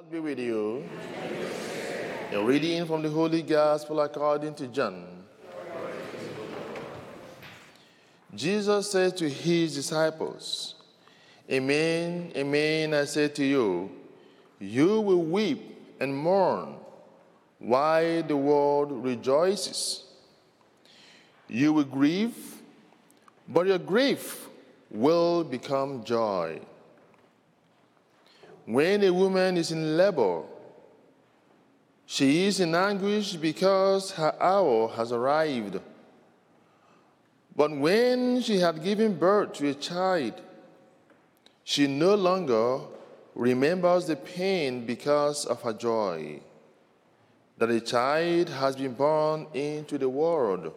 Be with you. A reading from the Holy Gospel according to John. Jesus said to his disciples, "Amen, amen, I say to you, you will weep and mourn while the world rejoices. You will grieve, but your grief will become joy. When a woman is in labor, she is in anguish because her hour has arrived. But when she had given birth to a child, she no longer remembers the pain because of her joy, that a child has been born into the world.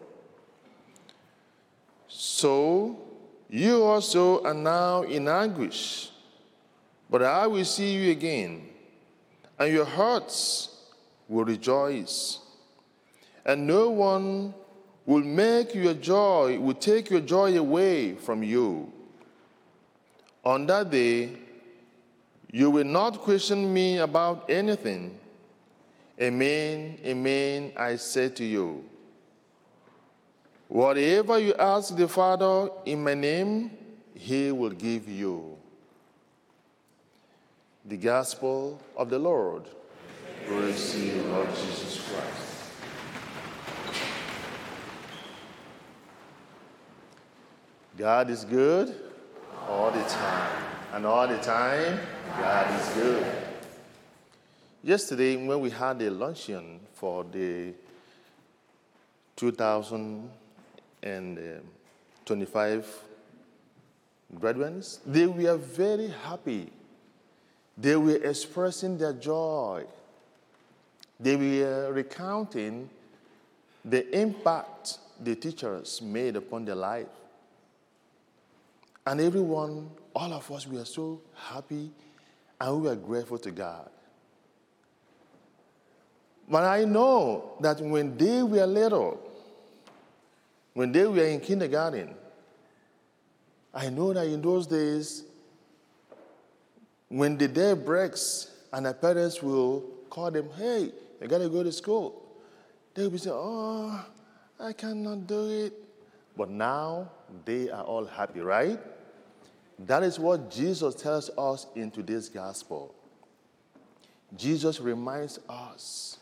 So you also are now in anguish, but I will see you again, and your hearts will rejoice, and no one will take your joy away from you. On that day, you will not question me about anything. Amen, amen, I say to you. Whatever you ask the Father in my name, he will give you." The Gospel of the Lord. Praise to you, Lord Jesus Christ. God is good all the time. And all the time, God is good. Yesterday, when we had a luncheon for the 2025 graduates, they were very happy. They were expressing their joy. They were recounting the impact the teachers made upon their life. And everyone, all of us, we are so happy and we are grateful to God. But I know that when they were little, when they were in kindergarten, I know that in those days, when the day breaks and their parents will call them, "Hey, you got to go to school," they will be saying, "Oh, I cannot do it." But now they are all happy, right? That is what Jesus tells us in today's gospel. Jesus reminds us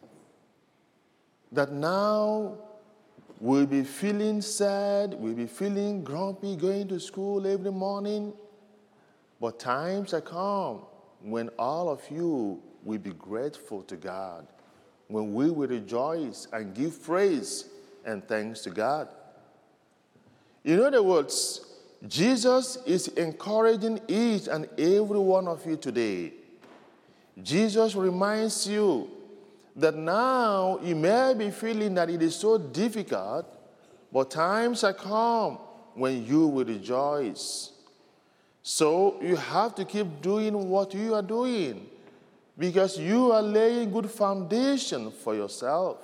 that now we'll be feeling sad, we'll be feeling grumpy going to school every morning. But times are come when all of you will be grateful to God, when we will rejoice and give praise and thanks to God. In other words, Jesus is encouraging each and every one of you today. Jesus reminds you that now you may be feeling that it is so difficult, but times are come when you will rejoice. So you have to keep doing what you are doing because you are laying good foundation for yourself.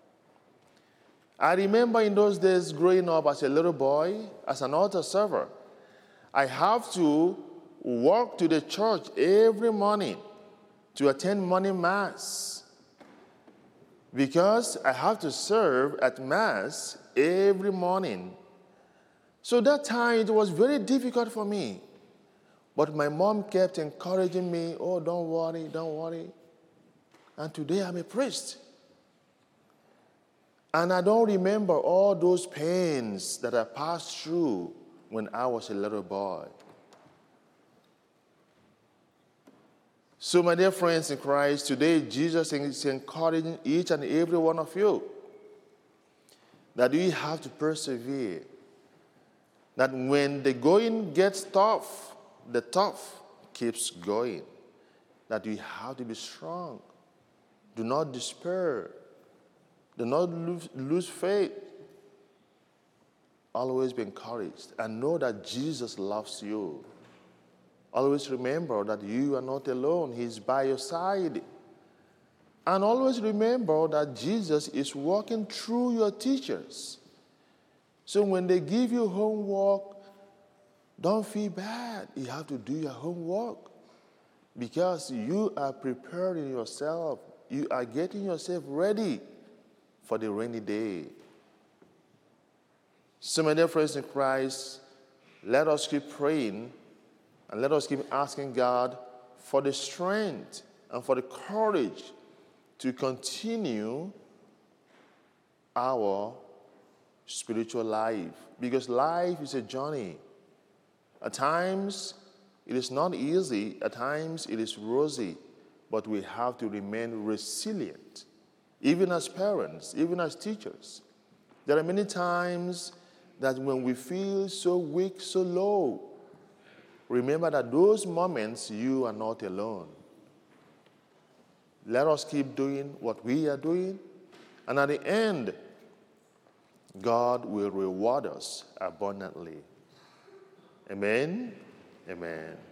I remember in those days growing up as a little boy, as an altar server, I have to walk to the church every morning to attend morning mass because I have to serve at mass every morning. So that time it was very difficult for me. But my mom kept encouraging me, "Oh, don't worry, don't worry." And today I'm a priest. And I don't remember all those pains that I passed through when I was a little boy. So, my dear friends in Christ, today Jesus is encouraging each and every one of you that you have to persevere. That when the going gets tough, the tough keeps going. That you have to be strong. Do not despair. Do not lose faith. Always be encouraged and know that Jesus loves you. Always remember that you are not alone. He's by your side. And always remember that Jesus is walking through your teachers. So when they give you homework, don't feel bad. You have to do your homework. because you are preparing yourself. You are getting yourself ready for the rainy day. So, my dear friends in Christ, let us keep praying and let us keep asking God for the strength and for the courage to continue our spiritual life. Because life is a journey. At times, it is not easy. At times, it is rosy. But we have to remain resilient, even as parents, even as teachers. There are many times that when we feel so weak, so low, remember that those moments you are not alone. Let us keep doing what we are doing, and at the end, God will reward us abundantly. Amen. Amen.